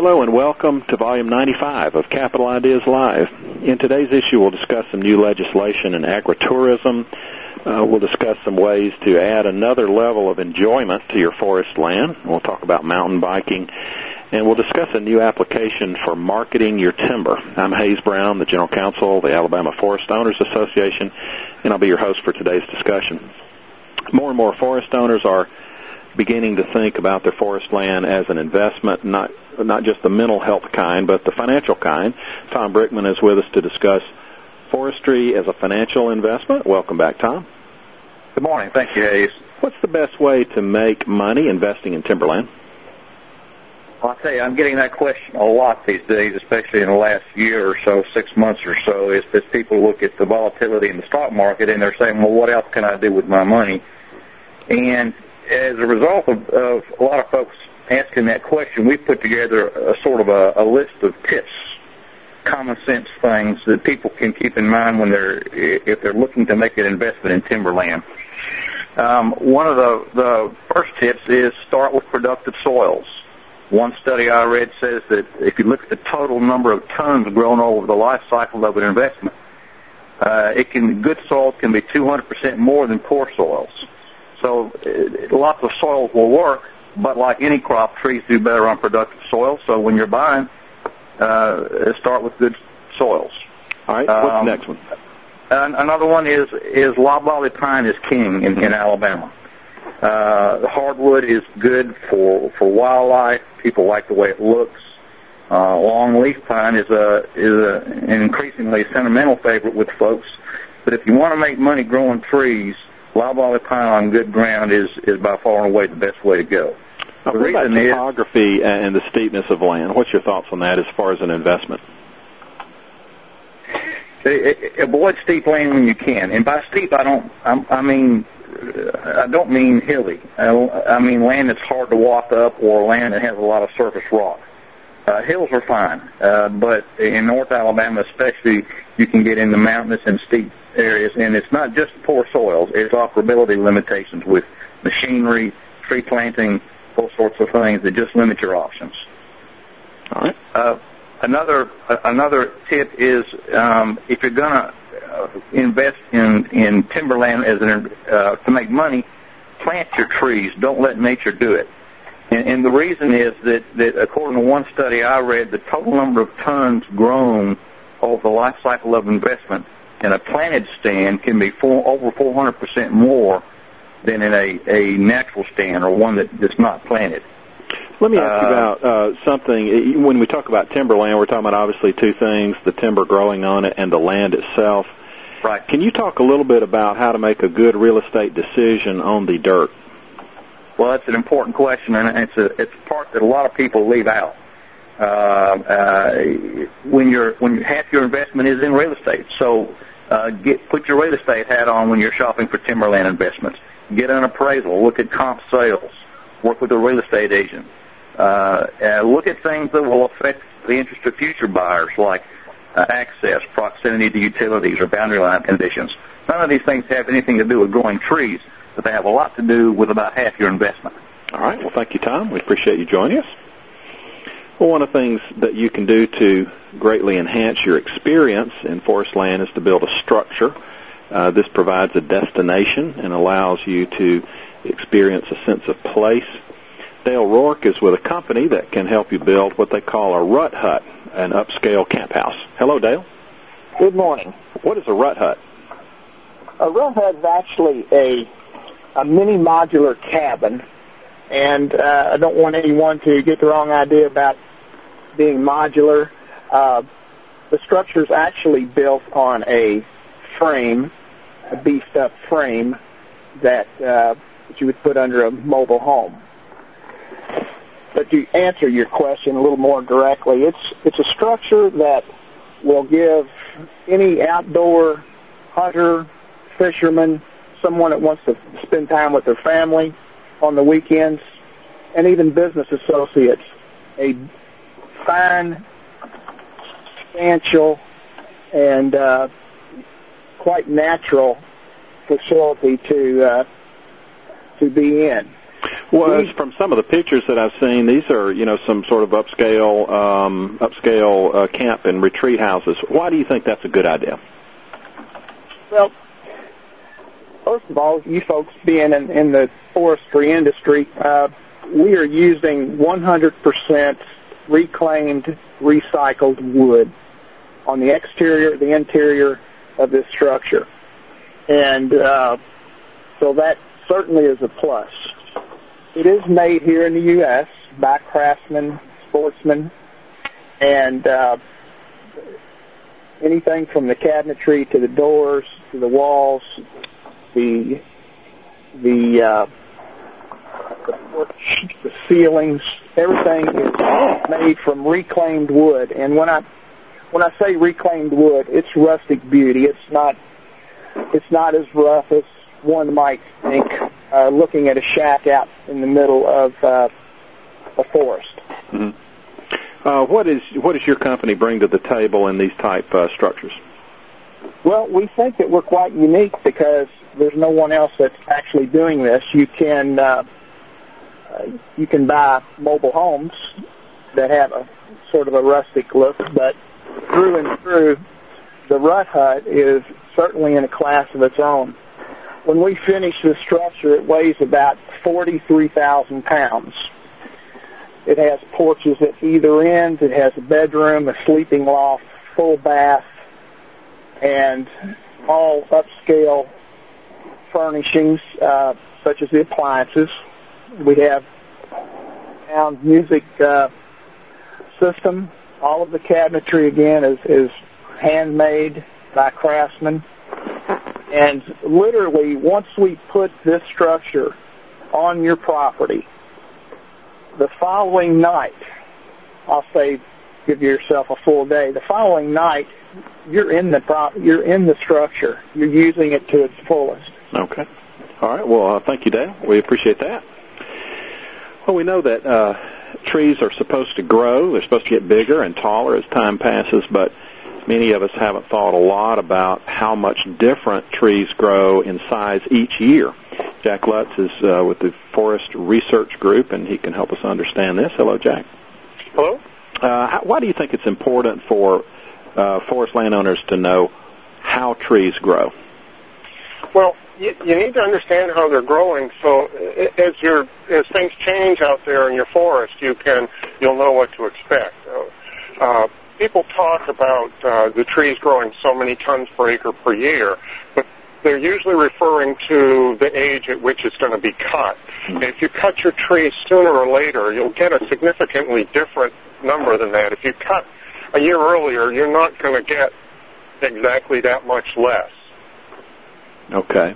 Hello and welcome to Volume 95 of Capital Ideas Live. In today's issue, we'll discuss some new legislation in agritourism. We'll discuss some ways to add another level of enjoyment to your forest land. We'll talk about mountain biking. And we'll discuss a new application for marketing your timber. I'm Hayes Brown, the General Counsel of the Alabama Forest Owners Association, and I'll be your host for today's discussion. More and more forest owners are beginning to think about their forest land as an investment, not just the mental health kind, but the financial kind. Tom Brickman is with us to discuss forestry as a financial investment. Welcome back, Tom. Good morning. Thank you, Hayes. What's the best way to make money investing in timberland? Well, I'll tell you, I'm getting that question a lot these days, especially in the last year or so, 6 months or so, is that people look at the volatility in the stock market and they're saying, well, what else can I do with my money? And as a result of a lot of folks asking that question, we've put together a sort of a list of tips, common sense things that people can keep in mind when if they're looking to make an investment in timberland. One of the first tips is start with productive soils. One study I read says that if you look at the total number of tons grown over the life cycle of an investment, good soils can be 200% more than poor soils. So lots of soils will work, but like any crop, trees do better on productive soil. So when you're buying, start with good soils. All right. What's the next one? Another one is loblolly pine is king in Alabama. Hardwood is good for wildlife. People like the way it looks. Longleaf pine is an increasingly sentimental favorite with folks. But if you want to make money growing trees, loblolly pine on good ground is by far and away the best way to go. Now, what about topography and the steepness of land? What's your thoughts on that as far as an investment? Avoid steep land when you can. And by steep, I don't mean hilly. I mean land that's hard to walk up or land that has a lot of surface rock. Hills are fine, but in North Alabama especially, you can get into mountainous and steep areas, and it's not just poor soils. It's operability limitations with machinery, tree planting, all sorts of things that just limit your options. All right. Another tip is if you're going to invest in timberland to make money, plant your trees. Don't let nature do it. And the reason is that according to one study I read, the total number of tons grown over the life cycle of investment in a planted stand can be over 400% more than in a natural stand or one that's not planted. Let me ask you about something. When we talk about timberland, we're talking about obviously two things, the timber growing on it and the land itself. Right. Can you talk a little bit about how to make a good real estate decision on the dirt? Well, that's an important question, and it's a part that a lot of people leave out. When half your investment is in real estate, so put your real estate hat on when you're shopping for timberland investments. Get an appraisal. Look at comp sales. Work with a real estate agent. Look at things that will affect the interest of future buyers, like access, proximity to utilities, or boundary line conditions. None of these things have anything to do with growing trees, but they have a lot to do with about half your investment. All right. Well, thank you, Tom. We appreciate you joining us. Well, one of the things that you can do to greatly enhance your experience in forest land is to build a structure. This provides a destination and allows you to experience a sense of place. Dale Rourke is with a company that can help you build what they call a rut hut, an upscale camp house. Hello, Dale. Good morning. What is a rut hut? A rut hut is actually a mini modular cabin, and I don't want anyone to get the wrong idea about being modular. The structure is actually built on a frame, a beefed-up frame that you would put under a mobile home. But to answer your question a little more directly, it's a structure that will give any outdoor hunter, fisherman, someone that wants to spend time with their family on the weekends, and even business associates, a fine, substantial, and quite natural facility to be in. Well, from some of the pictures that I've seen, these are, some sort of upscale camp and retreat houses. Why do you think that's a good idea? Well, first of all, you folks being in the forestry industry, we are using 100% reclaimed, recycled wood on the exterior, the interior of this structure. And so that certainly is a plus. It is made here in the U.S. by craftsmen, sportsmen, and anything from the cabinetry to the doors to the walls, the ceilings, everything is made from reclaimed wood. And when I say reclaimed wood, it's rustic beauty. It's not as rough as one might think looking at a shack out in the middle of a forest. Mm-hmm. What does your company bring to the table in these type structures? Well, we think that we're quite unique because there's no one else that's actually doing this. You can buy mobile homes that have a sort of a rustic look, but through and through, the Rutt Hut is certainly in a class of its own. When we finish this structure, it weighs about 43,000 pounds. It has porches at either end. It has a bedroom, a sleeping loft, full bath, and all upscale furnishings, such as the appliances. We have sound music system. All of the cabinetry, again, is handmade by craftsmen. And literally, once we put this structure on your property, the following night, I'll say give yourself a full day, the following night, you're in the structure. You're using it to its fullest. Okay. All right. Well, thank you, Dale. We appreciate that. Well, we know that trees are supposed to grow. They're supposed to get bigger and taller as time passes, but many of us haven't thought a lot about how much different trees grow in size each year. Jack Lutz is with the Forest Research Group, and he can help us understand this. Hello, Jack. Hello. Why do you think it's important for forest landowners to know how trees grow? Well, you need to understand how they're growing. So as things change out there in your forest, you'll know what to expect. People talk about the trees growing so many tons per acre per year, but they're usually referring to the age at which it's going to be cut. Mm-hmm. If you cut your tree sooner or later, you'll get a significantly different number than that. If you cut a year earlier, you're not going to get exactly that much less. Okay.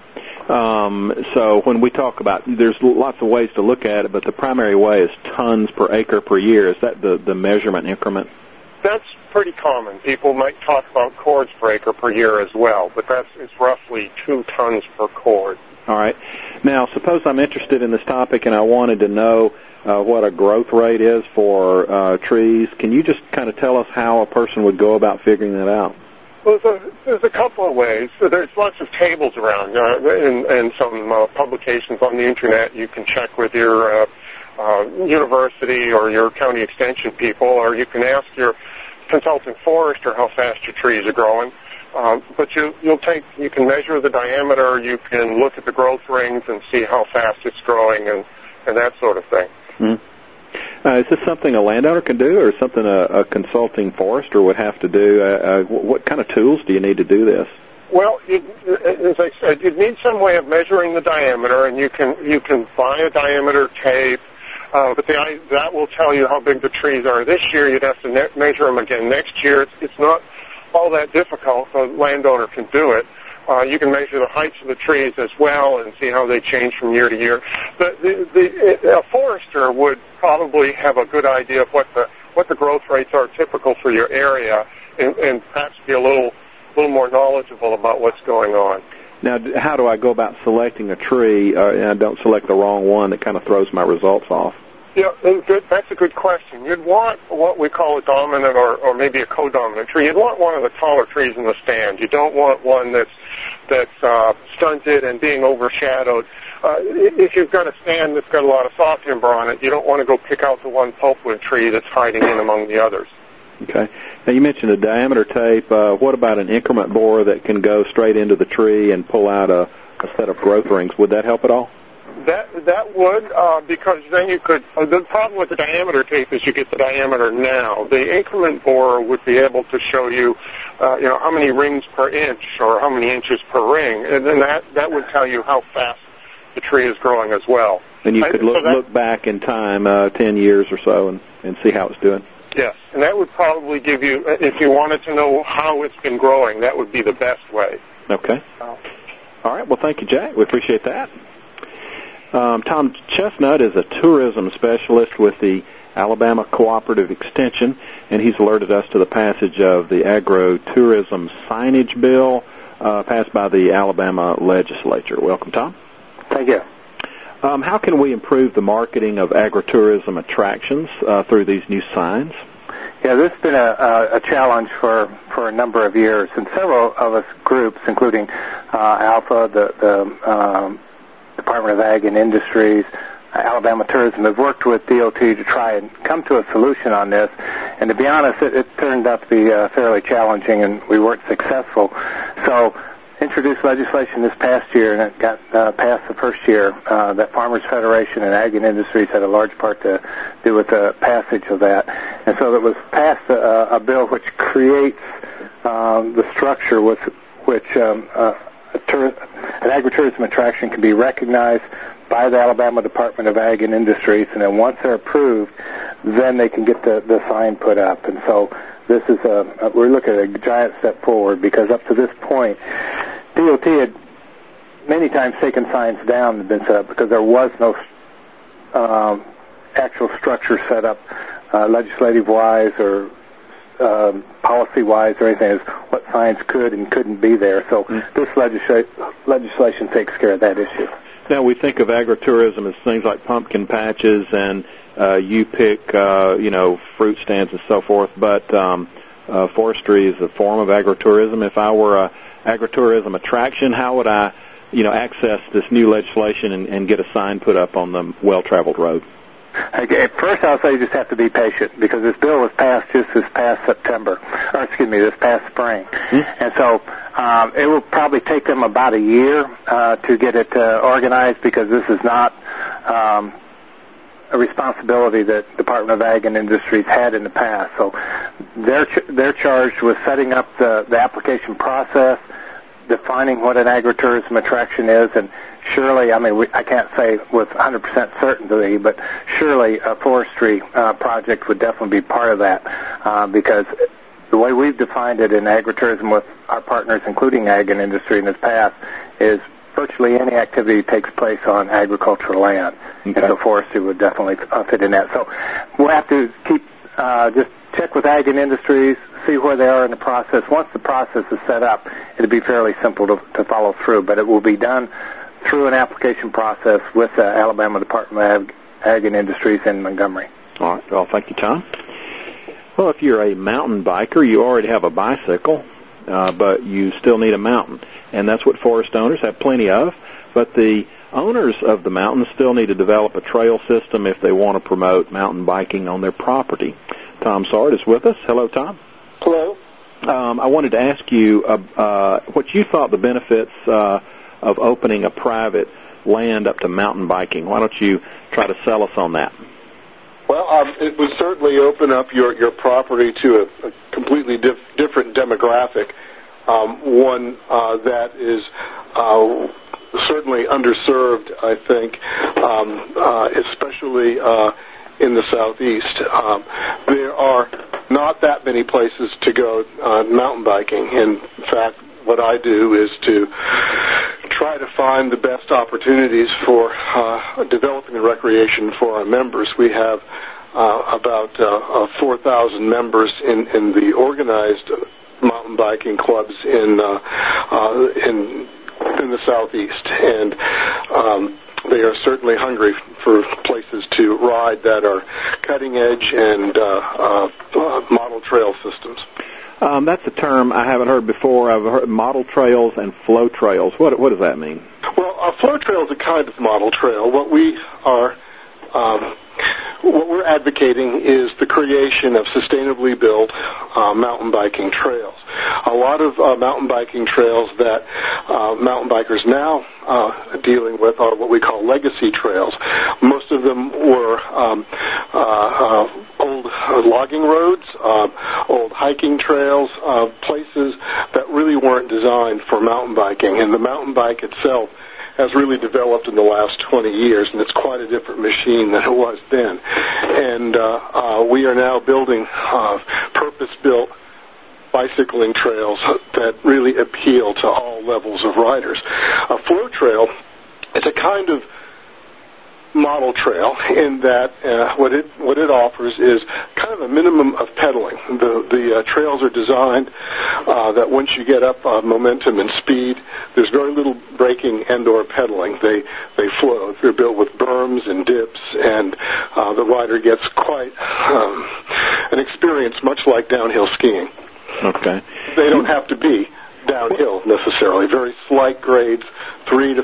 So when we talk about, there's lots of ways to look at it, but the primary way is tons per acre per year. Is that the measurement increment? That's pretty common. People might talk about cords per acre per year as well, but it's roughly 2 tons per cord. All right. Now, suppose I'm interested in this topic and I wanted to know what a growth rate is for trees. Can you just kind of tell us how a person would go about figuring that out? Well, there's a couple of ways. So there's lots of tables around and some publications on the Internet. You can check with your university or your county extension people, or you can ask your consultant forester how fast your trees are growing. But you can measure the diameter, you can look at the growth rings and see how fast it's growing and that sort of thing. Mm-hmm. Is this something a landowner can do, or something a consulting forester would have to do? What kind of tools do you need to do this? Well, as I said, you need some way of measuring the diameter, and you can buy a diameter tape. But that will tell you how big the trees are this year. You'd have to measure them again next year. It's not all that difficult. A landowner can do it. You can measure the heights of the trees as well and see how they change from year to year. A forester would probably have a good idea of what the growth rates are typical for your area, and perhaps be a little more knowledgeable about what's going on. Now, how do I go about selecting a tree and I don't select the wrong one that kind of throws my results off? Yeah, that's a good question. You'd want what we call a dominant or maybe a codominant tree. You'd want one of the taller trees in the stand. You don't want one that's stunted and being overshadowed. if you've got a stand that's got a lot of saw timber on it, you don't want to go pick out the one pulpwood tree that's hiding in among the others. Okay. Now, you mentioned a diameter tape. What about an increment borer that can go straight into the tree and pull out a set of growth rings? Would that help at all? That would, because then you could, the problem with the diameter tape is you get the diameter now. The increment borer would be able to show you, how many rings per inch or how many inches per ring, and then that would tell you how fast the tree is growing as well. And you could look back in time, 10 years or so, and see how it's doing? Yes, and that would probably give you, if you wanted to know how it's been growing, that would be the best way. Okay. All right, well, thank you, Jack. We appreciate that. Tom Chestnut is a tourism specialist with the Alabama Cooperative Extension, and he's alerted us to the passage of the agro-tourism signage bill passed by the Alabama legislature. Welcome, Tom. Thank you. How can we improve the marketing of agritourism attractions through these new signs? Yeah, this has been a challenge for a number of years, and several of us groups, including Alpha, the Department of Ag and Industries, Alabama Tourism, have worked with DOT to try and come to a solution on this. And to be honest, it turned out to be fairly challenging, and we weren't successful. So introduced legislation this past year, and it got passed the first year. That Farmers Federation and Ag and Industries had a large part to do with the passage of that. And so it was passed a bill which creates the structure with which an agritourism attraction can be recognized by the Alabama Department of Ag and Industries, and then once they're approved, then they can get the sign put up. And so this is we're looking at a giant step forward, because up to this point, DOT had many times taken signs down and been set up because there was no actual structure set up legislative-wise or policy-wise or anything, as what signs could and couldn't be there. So this legislation takes care of that issue. Now, we think of agritourism as things like pumpkin patches and you pick, fruit stands and so forth, but forestry is a form of agritourism. If I were a agritourism attraction, how would I, access this new legislation and get a sign put up on the well-traveled road? Okay, first I'll say you just have to be patient, because this bill was passed just this past this past spring. And so it will probably take them about a year to get it organized, because this is not a responsibility that Department of Ag and Industries had in the past. So they're charged with setting up the application process, defining what an agritourism attraction is, and surely, I can't say with 100% certainty, but surely a forestry project would definitely be part of that, because the way we've defined it in agritourism with our partners, including Ag and Industry in this past, is virtually any activity takes place on agricultural land. Okay. And so forestry would definitely fit in that. So we'll have to keep just check with Ag and Industries, see where they are in the process. Once the process is set up, it'll be fairly simple to follow through, but it will be done through an application process with the Alabama Department of Ag and Industries in Montgomery. All right. Well, thank you, Tom. Well, if you're a mountain biker, you already have a bicycle, but you still need a mountain, and that's what forest owners have plenty of. But the owners of the mountains still need to develop a trail system if they want to promote mountain biking on their property. Tom Sard is with us. Hello, Tom. Hello. I wanted to ask you what you thought the benefits of opening a private land up to mountain biking. Why don't you try to sell us on that? Well, it would certainly open up your property to a completely different demographic, one that is certainly underserved, I think, especially in the southeast. There are not that many places to go mountain biking. In fact, what I do is to try to find the best opportunities for developing the recreation for our members. We have about 4,000 members in the organized mountain biking clubs in the southeast, and they are certainly hungry for places to ride that are cutting edge and model trail systems. That's a term I haven't heard before. I've heard model trails and flow trails. What does that mean? Well, flow trail is a kind of model trail. What we're advocating is the creation of sustainably built mountain biking trails. A lot of mountain biking trails that mountain bikers now dealing with are what we call legacy trails. Most of them were old logging roads, old hiking trails, places that really weren't designed for mountain biking. And the mountain bike itself has really developed in the last 20 years, and it's quite a different machine than it was then. And we are now building purpose-built bicycling trails that really appeal to all levels of riders. A flow trail is a kind of model trail in that what it offers is kind of a minimum of pedaling. The trails are designed that once you get up momentum and speed, there's very little braking and or pedaling. They flow. They're built with berms and dips, and the rider gets quite an experience much like downhill skiing. Okay. They don't have to be downhill necessarily. Very slight grades, 3 to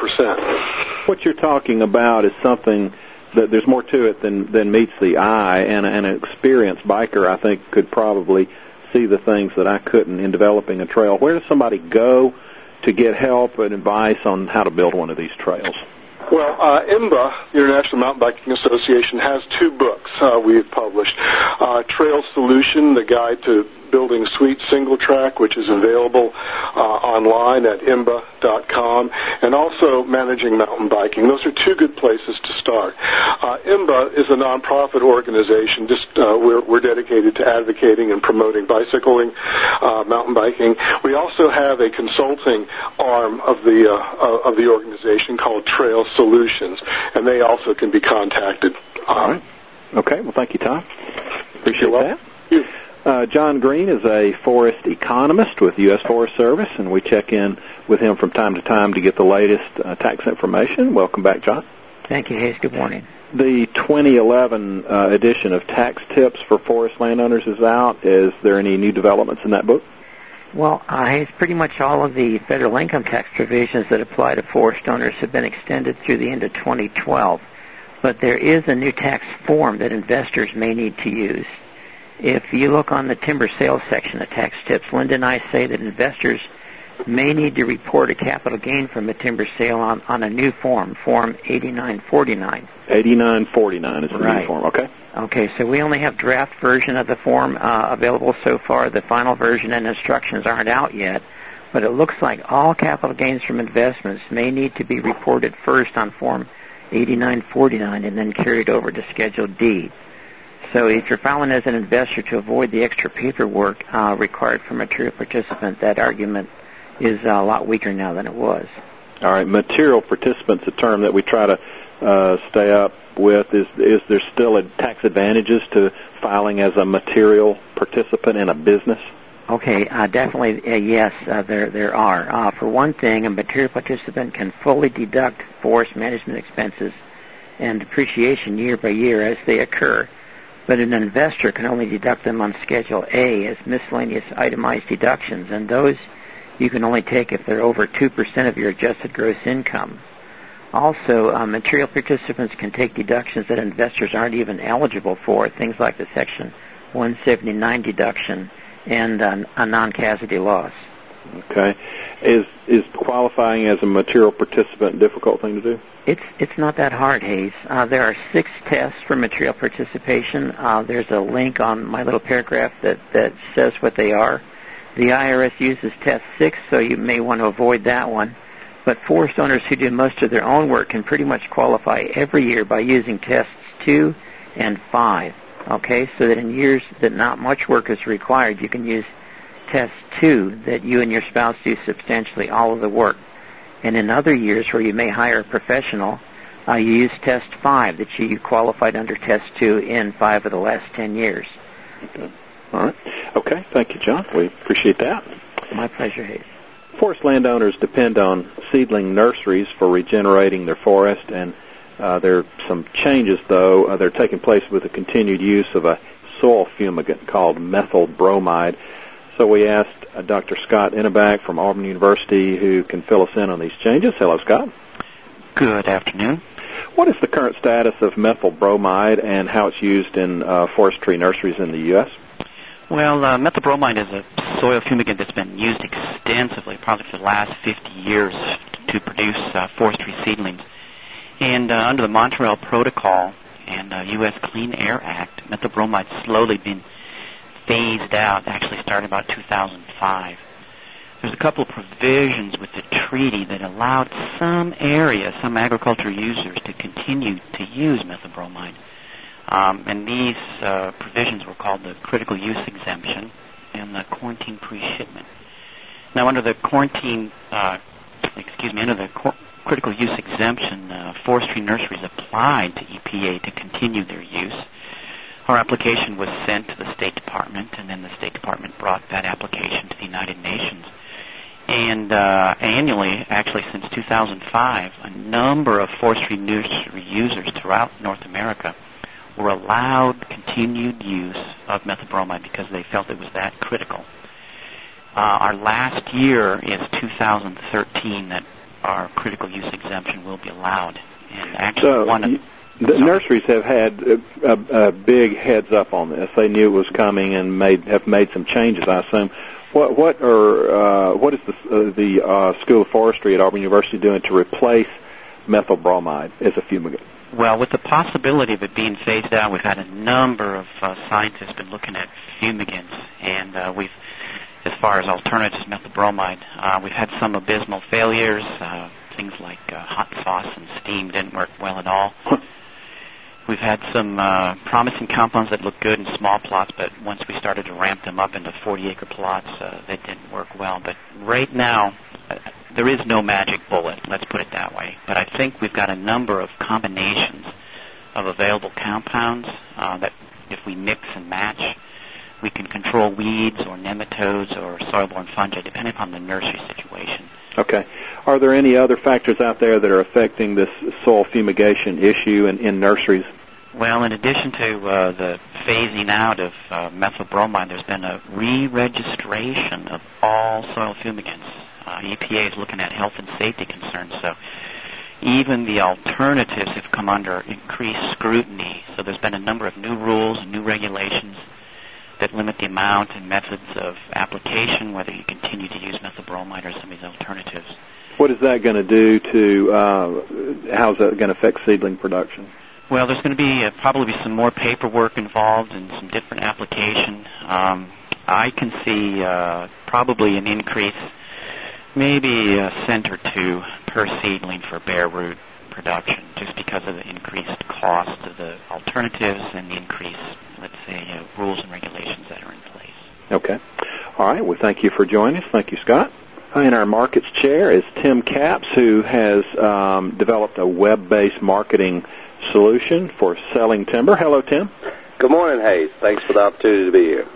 5%. What you're talking about is something that there's more to it than meets the eye, and an experienced biker, I think, could probably see the things that I couldn't in developing a trail. Where does somebody go to get help and advice on how to build one of these trails? Well, IMBA, the International Mountain Biking Association, has 2 books we've published. Trail Solution, the Guide to Building Sweet Single Track, which is available online at imba.com, and also Managing Mountain Biking. Those are 2 good places to start. IMBA is a nonprofit organization. We're dedicated to advocating and promoting bicycling, mountain biking. We also have a consulting arm of the organization called Trail Solutions, and they also can be contacted. All right. Okay. Well, thank you, Tom. Appreciate that. Thank you. John Green is a forest economist with the U.S. Forest Service, and we check in with him from time to time to get the latest tax information. Welcome back, John. Thank you, Hayes. Good morning. The 2011 edition of Tax Tips for Forest Landowners is out. Is there any new developments in that book? Well, Hayes, pretty much all of the federal income tax provisions that apply to forest owners have been extended through the end of 2012. But there is a new tax form that investors may need to use. If you look on the timber sales section of Tax Tips, Linda and I say that investors may need to report a capital gain from a timber sale on a new form, Form 8949. 8949 is the new form, okay? Okay, so we only have draft version of the form available so far. The final version and instructions aren't out yet, but it looks like all capital gains from investments may need to be reported first on Form 8949 and then carried over to Schedule D. So if you're filing as an investor to avoid the extra paperwork required for material participant, that argument is a lot weaker now than it was. All right, material participant's a term that we try to stay up with. Is there still tax advantages to filing as a material participant in a business? Okay, definitely, yes, there are. For one thing, a material participant can fully deduct forest management expenses and depreciation year by year as they occur, but an investor can only deduct them on Schedule A as miscellaneous itemized deductions, and those you can only take if they're over 2% of your adjusted gross income. Also, material participants can take deductions that investors aren't even eligible for, things like the Section 179 deduction and a non-casualty loss. Okay. Is qualifying as a material participant a difficult thing to do? It's not that hard, Hayes. There are 6 tests for material participation. There's a link on my little paragraph that says what they are. The IRS uses test 6, so you may want to avoid that one. But forest owners who do most of their own work can pretty much qualify every year by using tests 2 and 5. Okay, so that in years that not much work is required, you can use test 2, that you and your spouse do substantially all of the work. And in other years where you may hire a professional, you use test 5, that you qualified under test 2 in 5 of the last 10 years. Okay. All right. Okay, thank you, John. We appreciate that. My pleasure, Hayes. Forest landowners depend on seedling nurseries for regenerating their forest, and there are some changes, though. They're taking place with the continued use of a soil fumigant called methyl bromide. So we asked Dr. Scott Enneback from Auburn University, who can fill us in on these changes. Hello, Scott. Good afternoon. What is the current status of methyl bromide and how it's used in forestry nurseries in the U.S.? Well, methyl bromide is a soil fumigant that's been used extensively, probably for the last 50 years, to produce forestry seedlings. And under the Montreal Protocol and U.S. Clean Air Act, methyl bromide's slowly been phased out, actually starting about 2005. There's a couple of provisions with the treaty that allowed some areas, some agriculture users, to continue to use methyl bromide. And these provisions were called the critical use exemption and the quarantine pre-shipment. Now, under the critical use exemption, forestry nurseries applied to EPA to continue their use. Our application was sent to the State Department, and then the State Department brought that application to the United Nations. And annually, actually since 2005, a number of forestry nursery users throughout North America were allowed continued use of methyl bromide because they felt it was that critical. Our last year is 2013 that our critical use exemption will be allowed. And actually, the nurseries have had a big heads up on this. They knew it was coming and have made some changes, I assume. What is the School of Forestry at Auburn University doing to replace methyl bromide as a fumigant? Well, with the possibility of it being phased out, we've had a number of scientists been looking at fumigants, and we've, as far as alternatives to methyl bromide, we've had some abysmal failures. Things like hot sauce and steam didn't work well at all. We've had some promising compounds that look good in small plots, but once we started to ramp them up into 40-acre plots, they didn't work well. But right now, there is no magic bullet, let's put it that way. But I think we've got a number of combinations of available compounds that if we mix and match, we can control weeds or nematodes or soil-borne fungi, depending upon the nursery situation. Okay. Are there any other factors out there that are affecting this soil fumigation issue in nurseries? Well, in addition to the phasing out of methyl bromide, there's been a re-registration of all soil fumigants. EPA is looking at health and safety concerns, so even the alternatives have come under increased scrutiny. So there's been a number of new rules and new regulations that limit the amount and methods of application, whether you continue to use methyl bromide or some of these alternatives. What is that going to do to, how's that going to affect seedling production? Well, there's going to be probably some more paperwork involved and some different application. I can see probably an increase, maybe a cent or two per seedling for bare root production, just because of the increased cost of the alternatives and the increased, let's say, rules and regulations that are in place. Okay. All right. Well, thank you for joining us. Thank you, Scott. In our markets chair is Tim Capps, who has developed a web-based marketing solution for selling timber. Hello, Tim. Good morning, Hayes. Thanks for the opportunity to be here.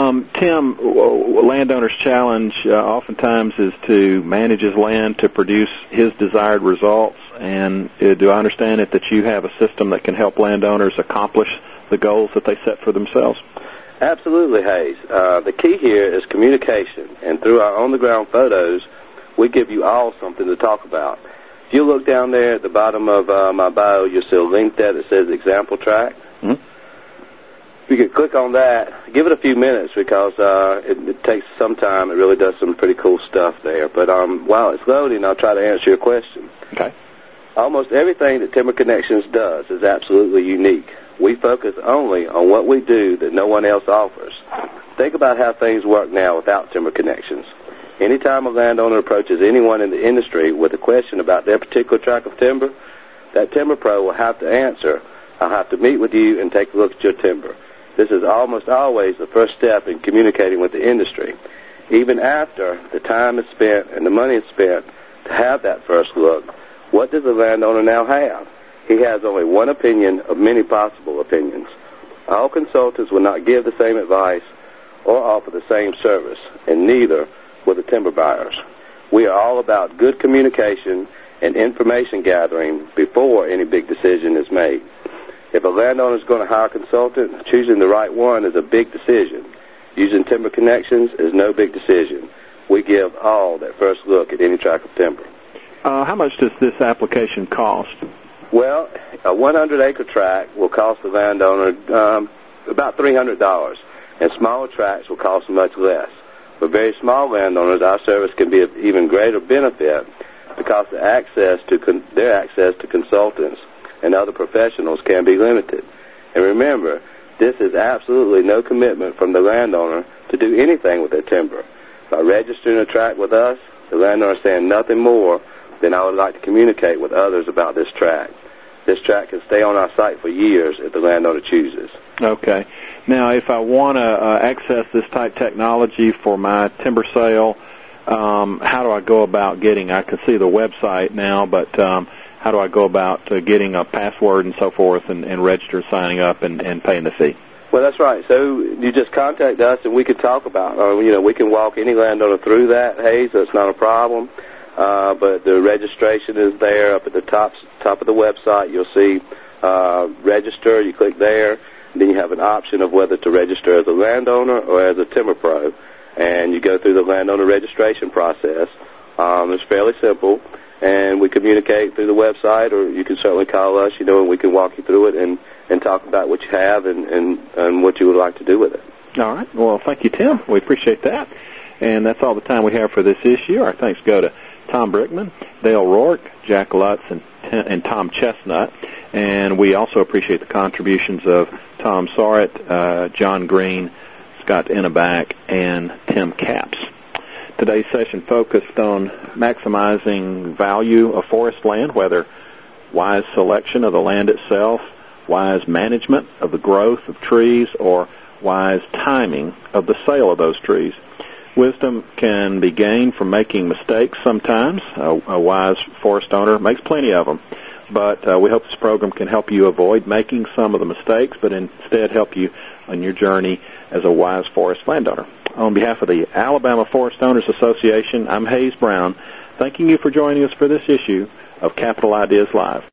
Tim, landowner's challenge oftentimes is to manage his land to produce his desired results. And do I understand it that you have a system that can help landowners accomplish the goals that they set for themselves? Absolutely, Hayes. The key here is communication, and through our on-the-ground photos, we give you all something to talk about. If you look down there at the bottom of my bio, you'll see a link there that says example track. Mm-hmm. If you could click on that, give it a few minutes because it takes some time. It really does some pretty cool stuff there. But while it's loading, I'll try to answer your question. Okay. Almost everything that Timber Connections does is absolutely unique. We focus only on what we do that no one else offers. Think about how things work now without Timber Connections. Anytime a landowner approaches anyone in the industry with a question about their particular tract of timber, that timber pro will have to answer, I'll have to meet with you and take a look at your timber. This is almost always the first step in communicating with the industry. Even after the time is spent and the money is spent to have that first look, what does the landowner now have? He has only one opinion of many possible opinions. All consultants will not give the same advice or offer the same service, and neither will the timber buyers. We are all about good communication and information gathering before any big decision is made. If a landowner is going to hire a consultant, choosing the right one is a big decision. Using Timber Connections is no big decision. We give all that first look at any tract of timber. How much does this application cost? Well, a 100-acre tract will cost the landowner about $300, and smaller tracts will cost much less. For very small landowners, our service can be of even greater benefit because their access to consultants and other professionals can be limited. And remember, this is absolutely no commitment from the landowner to do anything with their timber. By registering a tract with us, the landowner is saying nothing more than I would like to communicate with others about this tract. This tract can stay on our site for years if the landowner chooses. Okay. Now, if I want to access this type technology for my timber sale, how do I go about getting? I can see the website now, but how do I go about getting a password and so forth and register, signing up, and paying the fee? Well, that's right. So you just contact us, and we can talk about we can walk any landowner through that, Hayes. That's not a problem. But the registration is there up at the top of the website. You'll see register. You click there. And then you have an option of whether to register as a landowner or as a timber pro. And you go through the landowner registration process. It's fairly simple. And we communicate through the website, or you can certainly call us, and we can walk you through it and talk about what you have and what you would like to do with it. All right. Well, thank you, Tim. We appreciate that. And that's all the time we have for this issue. Our thanks go to Tom Brickman, Dale Rourke, Jack Lutz, and Tom Chestnut. And we also appreciate the contributions of Tom Sorrett, John Green, Scott Enneback, and Tim Capps. Today's session focused on maximizing value of forest land, whether wise selection of the land itself, wise management of the growth of trees, or wise timing of the sale of those trees. Wisdom can be gained from making mistakes sometimes. A wise forest owner makes plenty of them. But we hope this program can help you avoid making some of the mistakes, but instead help you on your journey as a wise forest landowner. On behalf of the Alabama Forest Owners Association, I'm Hayes Brown, thanking you for joining us for this issue of Capital Ideas Live.